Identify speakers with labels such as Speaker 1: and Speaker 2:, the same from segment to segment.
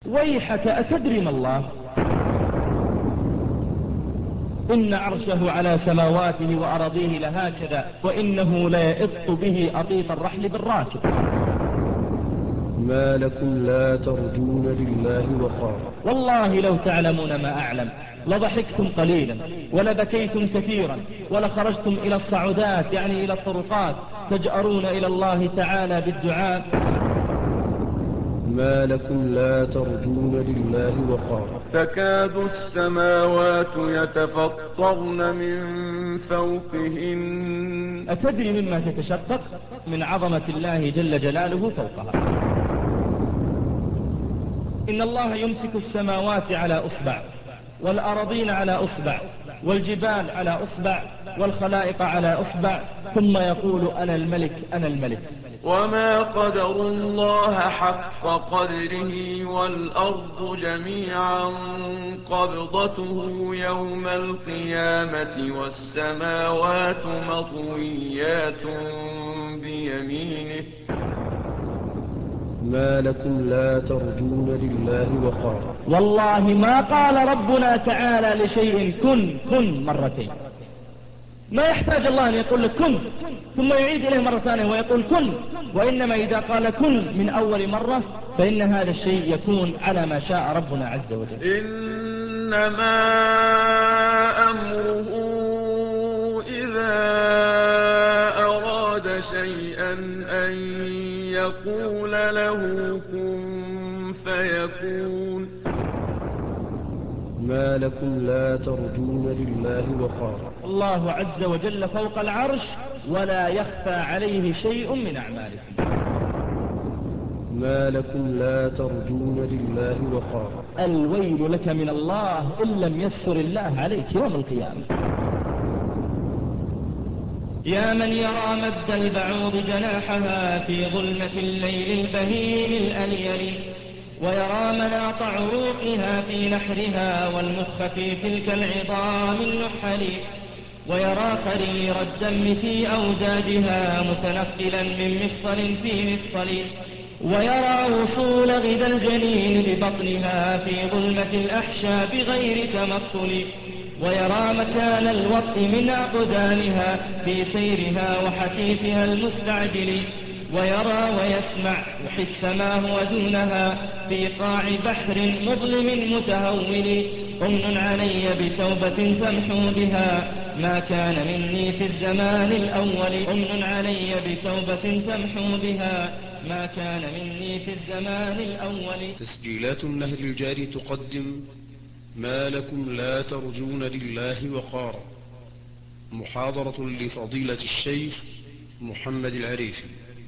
Speaker 1: ويحك أتدري ما الله؟ إن عرشه على سماواته وأراضيه لهكذا، وإنه ليئط به أطيط الرحل بالراكب.
Speaker 2: ما لكم لا ترجون لله وقارا.
Speaker 1: والله لو تعلمون ما أعلم لضحكتم قليلا ولبكيتم كثيرا ولخرجتم إلى الصعودات، يعني إلى الطرقات، تجأرون إلى الله تعالى بالدعاء.
Speaker 2: ما لكم لا ترجون لله وقارا.
Speaker 3: تكاد السماوات يتفطرن من فوقهن.
Speaker 1: أتدري مما تتشقق؟ من عظمة الله جل جلاله فوقها. إن الله يمسك السماوات على أصبع، والأراضين على أصبع، والجبال على أصبع، والخلائق على أصبع، ثم يقول أنا الملك أنا الملك.
Speaker 3: وما قدر الله حق قدره والأرض جميعا قبضته يوم القيامة والسماوات مطويات بيمينه.
Speaker 2: ما لكم لا ترجون لله وقارا.
Speaker 1: والله ما قال ربنا تعالى لشيء كن كن مرتين، ما يحتاج الله أن يقول لك كن ثم يعيد إليه مرة ثانية ويقول كن، وإنما إذا قال كن من أول مرة فإن هذا الشيء يكون على ما شاء ربنا عز وجل.
Speaker 3: إنما أمره إذا أراد شيئا أن يقول له كن فيكون.
Speaker 2: ما لكم لا ترجون لله وقارا.
Speaker 1: الله عز وجل فوق العرش ولا يخفى عليه شيء من أعمالكم.
Speaker 2: ما لكم لا ترجون لله وقارا.
Speaker 1: الويل لك من الله إن لم يسر الله عليك يوم القيامة. يا من يرى مد البعوض جناحها في ظلمة الليل البهيم الأليل، ويرى مناط عروقها في نحرها والمخ في تلك العظام النحل، ويرى خرير الدم في أوداجها متنقلا من مفصل في مفصل، ويرى وصول غذا الجنين ببطنها في ظلمة الأحشاء بغير تمثل، ويرى مكان الوطء من أقدامها في سيرها وحثيثها المستعجل، ويرى ويسمع وحس ما هو دونها في قاع بحر مظلم متهول. أمن علي بتوبة تمحو بها ما كان مني في الزمان الأول. أمن علي بتوبة تمحو بها ما كان مني في الزمان الأول.
Speaker 2: تسجيلات النهر الجاري تقدم ما لكم لا ترجون لله وقارا، محاضرة لفضيلة الشيخ محمد العريفي.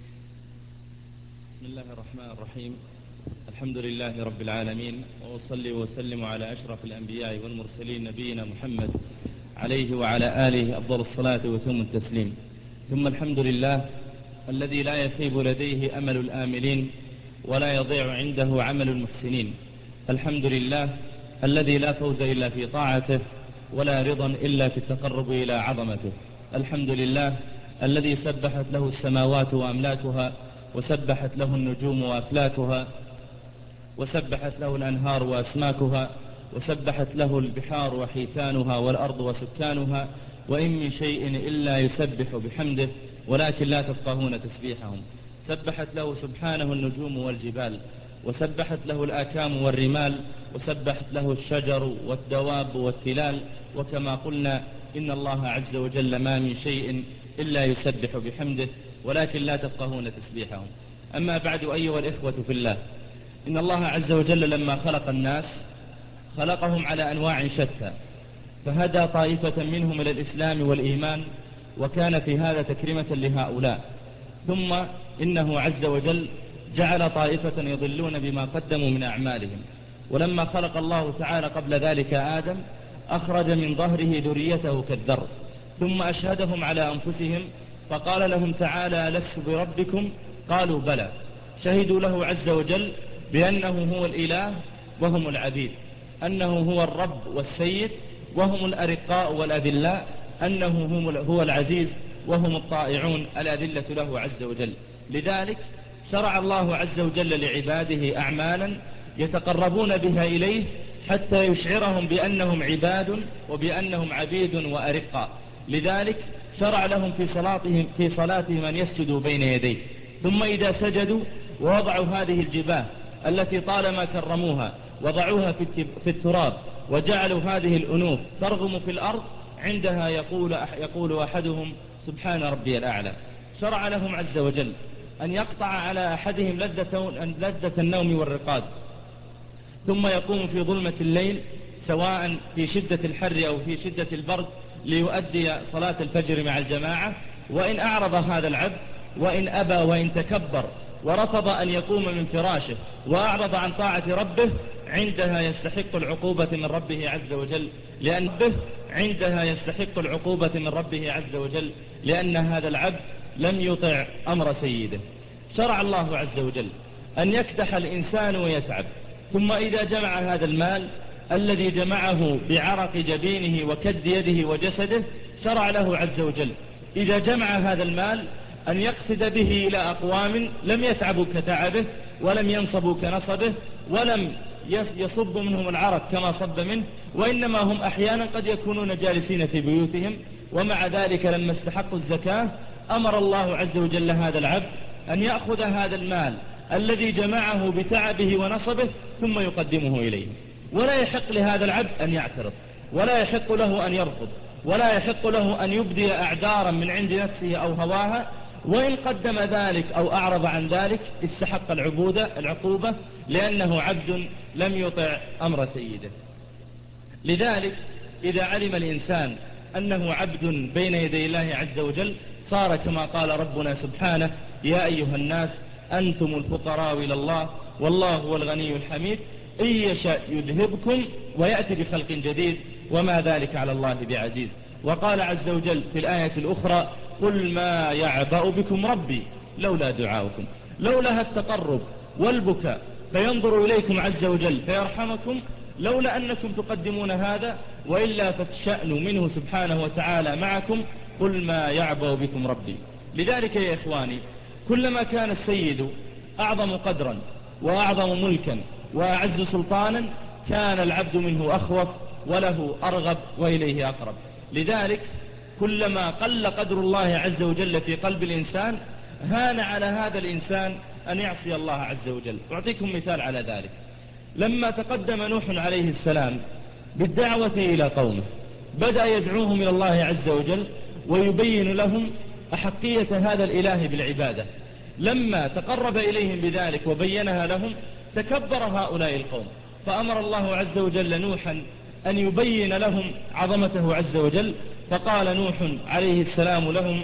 Speaker 1: بسم الله الرحمن الرحيم. الحمد لله رب العالمين، وأصلي وسلم على أشرف الأنبياء والمرسلين نبينا محمد عليه وعلى آله أفضل الصلاة وتم التسليم. ثم الحمد لله الذي لا يخيب لديه أمل الآملين ولا يضيع عنده عمل المحسنين. الحمد لله الذي لا فوز إلا في طاعته ولا رضا إلا في التقرب إلى عظمته. الحمد لله الذي سبحت له السماوات وأملاكها، وسبحت له النجوم وأفلاكها، وسبحت له الأنهار وأسماكها، وسبحت له البحار وحيتانها والأرض وسكانها، وإن من شيء إلا يسبح بحمده ولكن لا تفقهون تسبيحهم. سبحت له سبحانه النجوم والجبال، وسبحت له الآكام والرمال، وسبحت له الشجر والدواب والتلال. وكما قلنا إن الله عز وجل ما من شيء إلا يسبح بحمده ولكن لا تفقهون تسبيحهم. أما بعد أيها الإخوة في الله، إن الله عز وجل لما خلق الناس خلقهم على أنواع شتى، فهدى طائفة منهم إلى الإسلام والإيمان، وكان في هذا تكريمة لهؤلاء. ثم إنه عز وجل جعل طائفة يضلون بما قدموا من أعمالهم. ولما خلق الله تعالى قبل ذلك آدم أخرج من ظهره ذريته كالذر، ثم أشهدهم على أنفسهم فقال لهم تعالى لست بربكم؟ قالوا بلى. شهدوا له عز وجل بأنه هو الإله وهم العبيد، أنه هو الرب والسيد وهم الأرقاء والأذلاء، أنه هو العزيز وهم الطائعون الأذلة له عز وجل. لذلك شرع الله عز وجل لعباده أعمالا يتقربون بها إليه حتى يشعرهم بأنهم عباد وبأنهم عبيد وأرقاء. لذلك شرع لهم في صلاتهم أن يسجدوا بين يديه، ثم إذا سجدوا ووضعوا هذه الجباه التي طالما كرموها وضعوها في التراب وجعلوا هذه الأنوف ترغم في الأرض، عندها يقول أحدهم سبحان ربي الأعلى. شرع لهم عز وجل أن يقطع على أحدهم لذة النوم والرقاد، ثم يقوم في ظلمة الليل سواء في شدة الحر أو في شدة البرد ليؤدي صلاة الفجر مع الجماعة. وإن أعرض هذا العبد وإن أبى وإن تكبر ورفض أن يقوم من فراشه وأعرض عن طاعة ربه، عندها يستحق العقوبة من ربه عز وجل لأن هذا العبد لم يطع أمر سيده. شرع الله عز وجل أن يكدح الإنسان ويتعب، ثم إذا جمع هذا المال الذي جمعه بعرق جبينه وكد يده وجسده، شرع له عز وجل إذا جمع هذا المال أن يقصد به إلى أقوام لم يتعبوا كتعبه ولم ينصبوا كنصبه ولم يصب منهم العرق كما صب منه، وإنما هم أحيانا قد يكونون جالسين في بيوتهم، ومع ذلك لما استحقوا الزكاة أمر الله عز وجل هذا العبد أن يأخذ هذا المال الذي جمعه بتعبه ونصبه ثم يقدمه إليه. ولا يحق لهذا العبد أن يعترض، ولا يحق له أن يرفض، ولا يحق له أن يبدي أعذارا من عند نفسه أو هواها، وإن قدم ذلك أو أعرض عن ذلك استحق العقوبة لأنه عبد لم يطع أمر سيده. لذلك إذا علم الإنسان أنه عبد بين يدي الله عز وجل صار كما قال ربنا سبحانه يا أيها الناس أنتم الفقراء إلى الله والله هو الغني الحميد إن يشاء يذهبكم ويأتي بخلق جديد وما ذلك على الله بعزيز. وقال عز وجل في الآية الأخرى قل ما يعبأ بكم ربي لولا دعاؤكم، لولا التقرب والبكاء فينظر إليكم عز وجل فيرحمكم، لولا أنكم تقدمون هذا وإلا فالشأن منه سبحانه وتعالى معكم، قل ما يعبأ بكم ربي. لذلك يا إخواني كلما كان السيد أعظم قدرا وأعظم ملكا وأعز سلطانا كان العبد منه أخوف وله أرغب وإليه أقرب. لذلك كلما قل قدر الله عز وجل في قلب الإنسان هان على هذا الإنسان أن يعصي الله عز وجل. أعطيكم مثال على ذلك. لما تقدم نوح عليه السلام بالدعوة إلى قومه بدأ يدعوهم إلى الله عز وجل ويبين لهم أحقية هذا الإله بالعبادة. لما تقرب إليهم بذلك وبينها لهم تكبر هؤلاء القوم، فأمر الله عز وجل نوحا أن يبين لهم عظمته عز وجل، فقال نوح عليه السلام لهم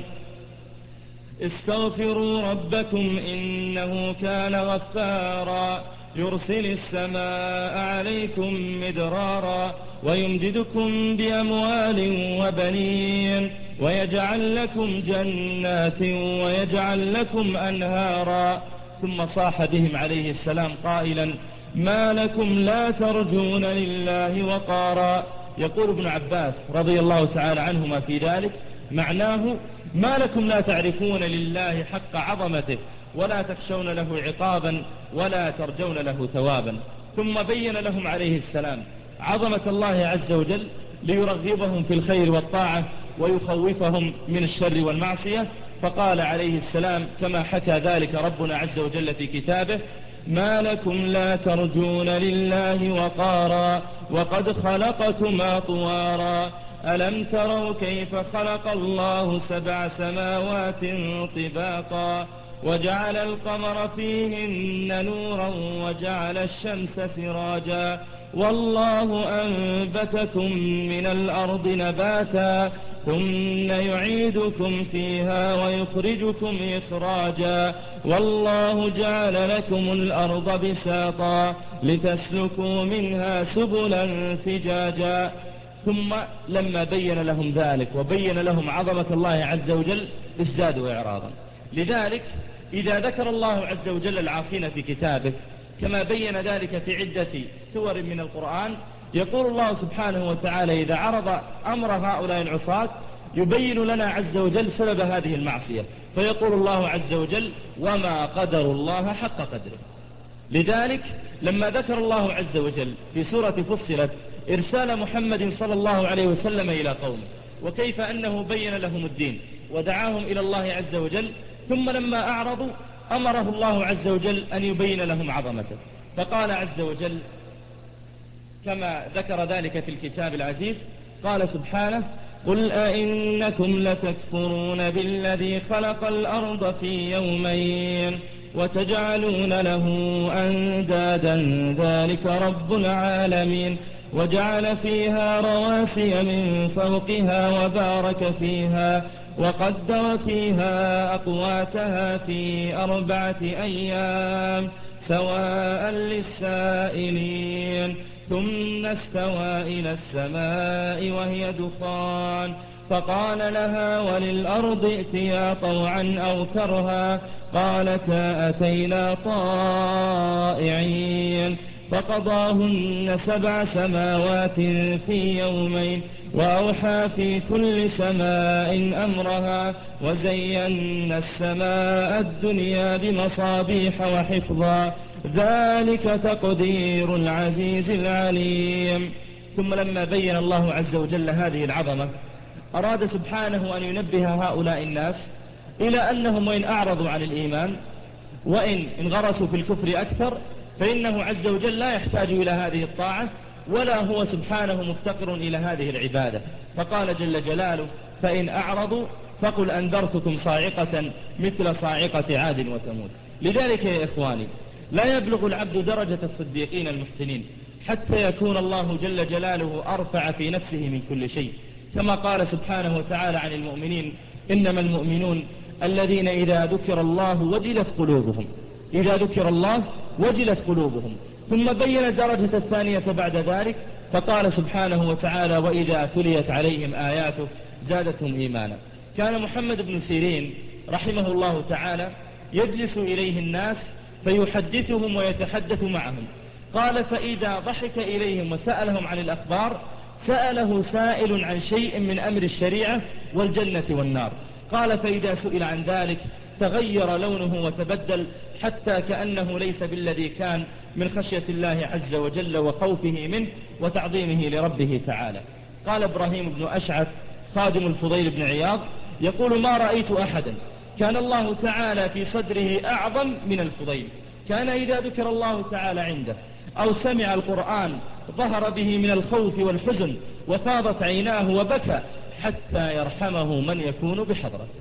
Speaker 1: استغفروا ربكم إنه كان غفارا يرسل السماء عليكم مدرارا ويمددكم بأموال وبنين ويجعل لكم جنات ويجعل لكم أنهارا. ثم صاح بهم عليه السلام قائلا ما لكم لا ترجون لله وقارا. يقول ابن عباس رضي الله تعالى عنهما في ذلك معناه ما لكم لا تعرفون لله حق عظمته ولا تخشون له عقابا ولا ترجون له ثوابا. ثم بين لهم عليه السلام عظمة الله عز وجل ليرغبهم في الخير والطاعة ويخوفهم من الشر والمعصية، فقال عليه السلام كما حكى ذلك ربنا عز وجل في كتابه ما لكم لا ترجون لله وقارا وقد خلقكم أطوارا ألم تروا كيف خلق الله 7 سماوات طباقا وجعل القمر فيهن نورا وجعل الشمس سراجا والله أنبتكم من الأرض نباتا ثم يعيدكم فيها ويخرجكم إخراجا والله جعل لكم الأرض بساطا لتسلكوا منها سبلا فجاجا. ثم لما بين لهم ذلك وبين لهم عظمة الله عز وجل ازدادوا إعراضا. لذلك إذا ذكر الله عز وجل العاصين في كتابه كما بين ذلك في عدة سور من القرآن، يقول الله سبحانه وتعالى إذا عرض أمر هؤلاء العصاة يبين لنا عز وجل سبب هذه المعصية، فيقول الله عز وجل وما قدر الله حق قدره. لذلك لما ذكر الله عز وجل في سورة فصلت إرسال محمد صلى الله عليه وسلم إلى قومه، وكيف أنه بين لهم الدين ودعاهم إلى الله عز وجل، ثم لما أعرضوا أمره الله عز وجل أن يبين لهم عظمته، فقال عز وجل كما ذكر ذلك في الكتاب العزيز، قال سبحانه: قل أئنكم لتكفرون بالذي خلق الأرض في يومين وتجعلون له أندادا ذلك رب العالمين وجعل فيها رواسي من فوقها وبارك فيها وقدر فيها أقواتها في 4 أيام سواء للسائلين ثم استوى إلى السماء وهي دخان فقال لها وللأرض ائتيا طوعا أو كرها قالتا أتينا طائعين فقضاهن 7 سماوات في يومين وأوحى في كل سماء أمرها وزينا السماء الدنيا بمصابيح وحفظا ذلك تقدير العزيز العليم. ثم لما بين الله عز وجل هذه العظمة أراد سبحانه أن ينبه هؤلاء الناس إلى أنهم وإن أعرضوا عن الإيمان وإن انغرسوا في الكفر أكثر فإنه عز وجل لا يحتاج إلى هذه الطاعة ولا هو سبحانه مفتقر إلى هذه العبادة، فقال جل جلاله: فإن أعرضوا فقل أنذرتكم صاعقة مثل صاعقة عاد وثمود. لذلك يا إخواني لا يبلغ العبد درجة الصديقين المحسنين حتى يكون الله جل جلاله أرفع في نفسه من كل شيء، كما قال سبحانه وتعالى عن المؤمنين: إنما المؤمنون الذين إذا ذكر الله وجلت قلوبهم، إذا ذكر الله وجلت قلوبهم. ثم بين الدرجة الثانية بعد ذلك فقال سبحانه وتعالى: وإذا تليت عليهم آياته زادتهم إيمانا. كان محمد بن سيرين رحمه الله تعالى يجلس إليه الناس فيحدثهم ويتحدث معهم، قال: فإذا ضحك إليهم وسألهم عن الأخبار سأله سائل عن شيء من أمر الشريعة والجنة والنار، قال: فإذا سئل عن ذلك تغير لونه وتبدل حتى كأنه ليس بالذي كان من خشية الله عز وجل وخوفه منه وتعظيمه لربه تعالى. قال إبراهيم بن أشعث خادم الفضيل بن عياض يقول: ما رأيت أحدا كان الله تعالى في صدره أعظم من الفضيل، كان إذا ذكر الله تعالى عنده أو سمع القرآن ظهر به من الخوف والحزن وفاضت عيناه وبكى حتى يرحمه من يكون بحضرته،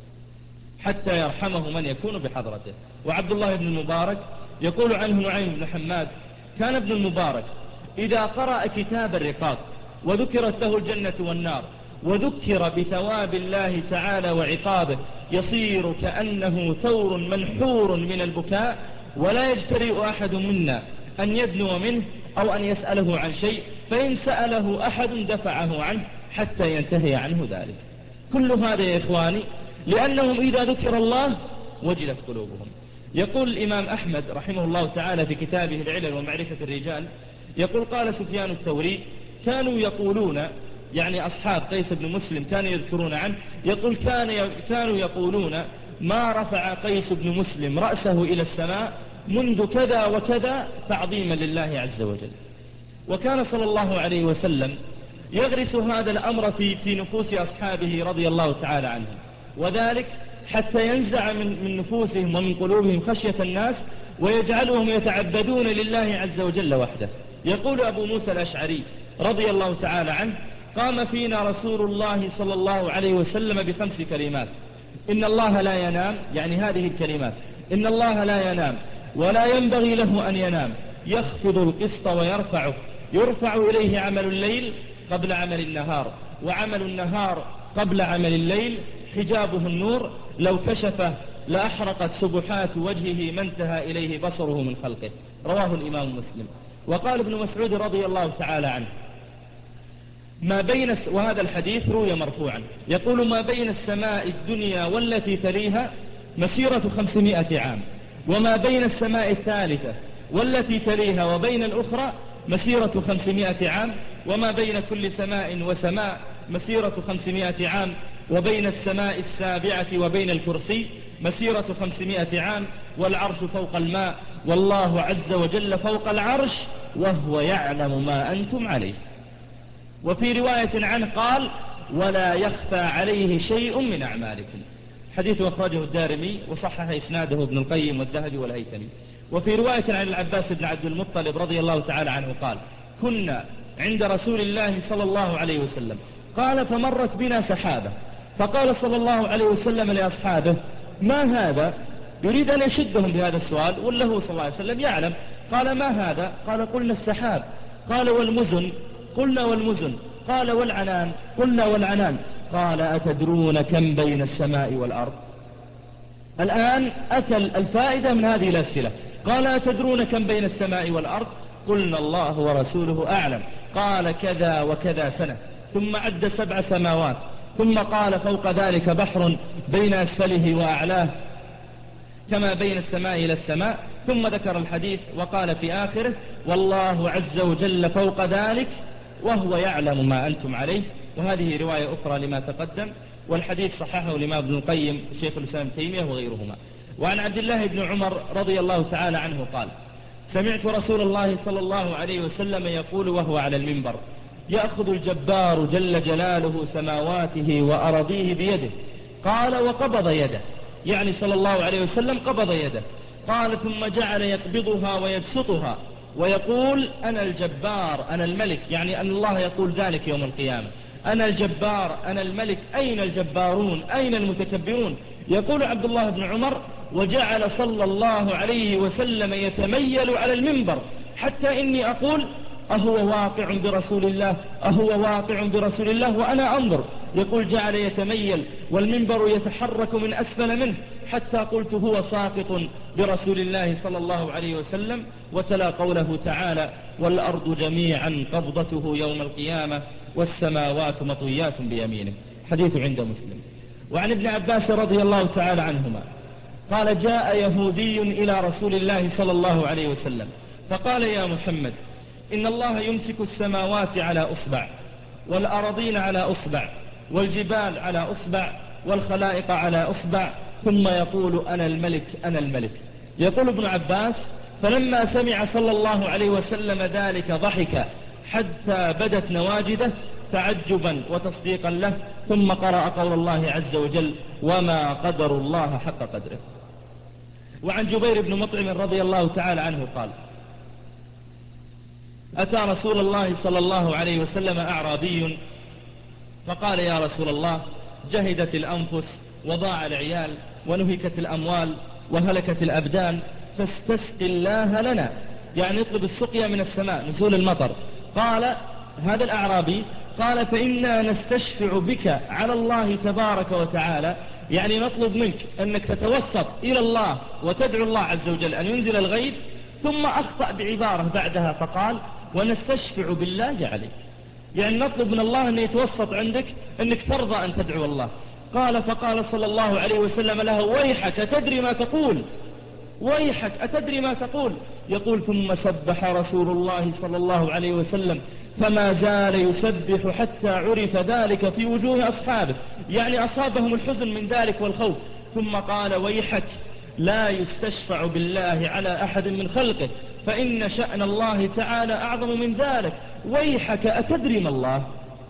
Speaker 1: حتى يرحمه من يكون بحضرته. وعبد الله بن المبارك يقول عنه نعيم بن حماد: كان ابن المبارك إذا قرأ كتاب الرقاق وذكرت له الجنة والنار وذكر بثواب الله تعالى وعقابه يصير كأنه ثور منحور من البكاء، ولا يجترئ أحد منا أن يدنو منه أو أن يسأله عن شيء، فإن سأله أحد دفعه عنه حتى ينتهي عنه ذلك. كل هذا يا إخواني لأنهم إذا ذكر الله وجلت قلوبهم. يقول الإمام أحمد رحمه الله تعالى في كتابه العلل ومعرفة الرجال، يقول: قال سفيان الثوري: كانوا يقولون، يعني أصحاب قيس بن مسلم كانوا يذكرون عنه، يقول: كانوا يقولون ما رفع قيس بن مسلم رأسه إلى السماء منذ كذا وكذا تعظيما لله عز وجل. وكان صلى الله عليه وسلم يغرس هذا الأمر في نفوس أصحابه رضي الله تعالى عنهم، وذلك حتى ينزع من نفوسهم ومن قلوبهم خشية الناس ويجعلهم يتعبدون لله عز وجل وحده. يقول أبو موسى الأشعري رضي الله تعالى عنه: قام فينا رسول الله صلى الله عليه وسلم ب5 كلمات: إن الله لا ينام، يعني هذه الكلمات: إن الله لا ينام ولا ينبغي له أن ينام، يخفض القسط ويرفعه، يرفع إليه عمل الليل قبل عمل النهار، وعمل النهار قبل عمل الليل، حجابه النور، لو كشفه لأحرقت سبحات وجهه ما انتهى إليه بصره من خلقه. رواه الإمام مسلم. وقال ابن مسعود رضي الله تعالى عنه: ما بين وهذا الحديث روي مرفوعا، يقول: ما بين السماء الدنيا والتي تليها مسيرة 500 عام، وما بين السماء الثالثة والتي تليها وبين الأخرى مسيرة 500 عام، وما بين كل سماء وسماء مسيرة 500 عام، وبين السماء السابعة وبين الكرسي مسيرة 500 عام، والعرش فوق الماء والله عز وجل فوق العرش وهو يعلم ما أنتم عليه. وفي رواية عنه قال ولا يخفى عليه شيء من أعمالكم. حديث أخرجه الدارمي وصحح إسناده ابن القيم والذهبي والهيثمي. وفي رواية عن العباس بن عبد المطلب رضي الله تعالى عنه قال كنا عند رسول الله صلى الله عليه وسلم قال فمرت بنا سحابة فقال صلى الله عليه وسلم لأصحابه ما هذا؟ يريد أن يشدهم بهذا السؤال وله صلى الله عليه وسلم يعلم. قال ما هذا؟ قال قلنا السحاب. قال والمزن؟ قلنا والمزن. قال والعنان؟ قلنا والعنان. قال أتدرون كم بين السماء والأرض؟ الآن أتى الفائدة من هذه الأسئلة. قال أتدرون كم بين السماء والأرض؟ قلنا الله ورسوله أعلم. قال كذا وكذا سنة. ثم عد 7 سماوات. ثم قال فوق ذلك بحر بين أسفله وأعلاه كما بين السماء إلى السماء. ثم ذكر الحديث وقال في آخره والله عز وجل فوق ذلك وهو يعلم ما أنتم عليه. وهذه رواية أخرى لما تقدم، والحديث صححه الإمام ابن القيم شيخ الإسلام تيمية وغيرهما. وعن عبد الله بن عمر رضي الله تعالى عنه قال سمعت رسول الله صلى الله عليه وسلم يقول وهو على المنبر يأخذ الجبار جل جلاله سماواته وأراضيه بيده. قال وقبض يده، يعني صلى الله عليه وسلم قبض يده. قال ثم جعل يقبضها ويبسطها ويقول أنا الجبار أنا الملك، يعني أن الله يقول ذلك يوم القيامة أنا الجبار أنا الملك أين الجبارون أين المتكبرون؟ يقول عبد الله بن عمر وجعل صلى الله عليه وسلم يتميل على المنبر حتى إني أقول أهو واقع برسول الله أهو واقع برسول الله وأنا أنظر. يقول جعل يتميل والمنبر يتحرك من أسفل منه حتى قلت هو ساقط برسول الله صلى الله عليه وسلم. وتلا قوله تعالى والأرض جميعا قبضته يوم القيامة والسماوات مطويات بيمينه. حديث عند مسلم. وعن ابن عباس رضي الله تعالى عنهما قال جاء يهودي إلى رسول الله صلى الله عليه وسلم فقال يا محمد إن الله يمسك السماوات على أصبع والأراضين على أصبع والجبال على أصبع والخلائق على أصبع ثم يقول أنا الملك أنا الملك. يقول ابن عباس فلما سمع صلى الله عليه وسلم ذلك ضحك حتى بدت نواجده تعجبا وتصديقا له ثم قرأ قول الله عز وجل وما قدر الله حق قدره. وعن جبير بن مطعم رضي الله تعالى عنه قال أتى رسول الله صلى الله عليه وسلم أعرابي فقال يا رسول الله جهدت الأنفس وضاع العيال ونهكت الأموال وهلكت الأبدان فاستسق الله لنا، يعني اطلب السقيا من السماء نزول المطر. قال هذا الأعرابي قال فإنا نستشفع بك على الله تبارك وتعالى، يعني نطلب منك أنك تتوسط إلى الله وتدعو الله عز وجل أن ينزل الغيث. ثم أخطأ بعبارة بعدها فقال ونستشفع بالله عليك، يعني نطلب من الله أن يتوسط عندك أنك ترضى أن تدعو الله. قال فقال صلى الله عليه وسلم له ويحك أتدري ما تقول ويحك أتدري ما تقول؟ يقول ثم سبح رسول الله صلى الله عليه وسلم فما زال يسبح حتى عرف ذلك في وجوه أصحابه، يعني أصابهم الحزن من ذلك والخوف. ثم قال ويحك لا يستشفع بالله على أحد من خلقه فإن شأن الله تعالى أعظم من ذلك. ويحك أتدري ما الله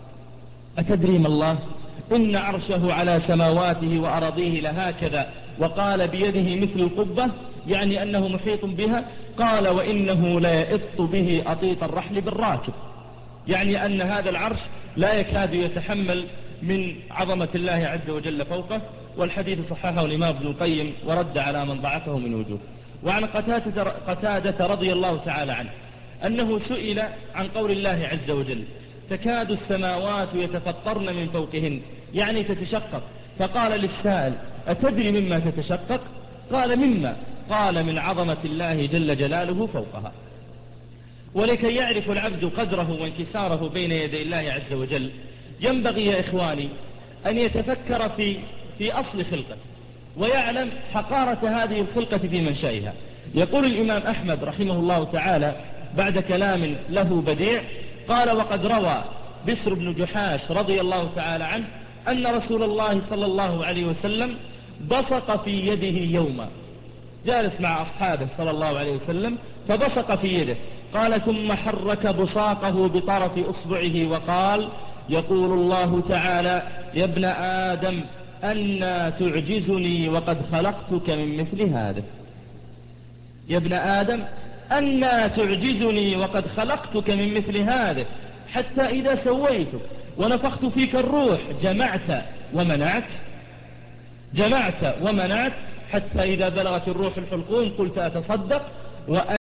Speaker 1: أتدري ما الله إن عرشه على سماواته وأراضيه لهكذا. وقال بيده مثل القبة، يعني أنه محيط بها. قال وإنه لا يئط به أطيط الرحل بالراكب، يعني أن هذا العرش لا يكاد يتحمل من عظمة الله عز وجل فوقه. والحديث صححه الإمام ابن القيم ورد على من ضعفه من وجوه. وعن قتادة رضي الله تعالى عنه أنه سئل عن قول الله عز وجل تكاد السماوات يتفطرن من فوقهن، يعني تتشقق. فقال للسائل أتدري مما تتشقق؟ قال مما؟ قال من عظمة الله جل جلاله فوقها. ولكي يعرف العبد قدره وانكساره بين يدي الله عز وجل ينبغي يا إخواني أن يتفكر في أصل خلقته ويعلم حقارة هذه الخلقة في منشأها. يقول الإمام أحمد رحمه الله تعالى بعد كلام له بديع قال وقد روى بسر بن جحاش رضي الله تعالى عنه أن رسول الله صلى الله عليه وسلم بصق في يده يوما، جالس مع أصحابه صلى الله عليه وسلم فبصق في يده، قال ثم حرك بصاقه بطرف أصبعه وقال يقول الله تعالى يا ابن آدم أنى تعجزني وقد خلقتك من مثل هذا. يا ابن آدم أنى تعجزني وقد خلقتك من مثل هذا، حتى إذا سويتك ونفخت فيك الروح جمعت ومنعت، حتى إذا بلغت الروح الحلقوم قلت أتصدق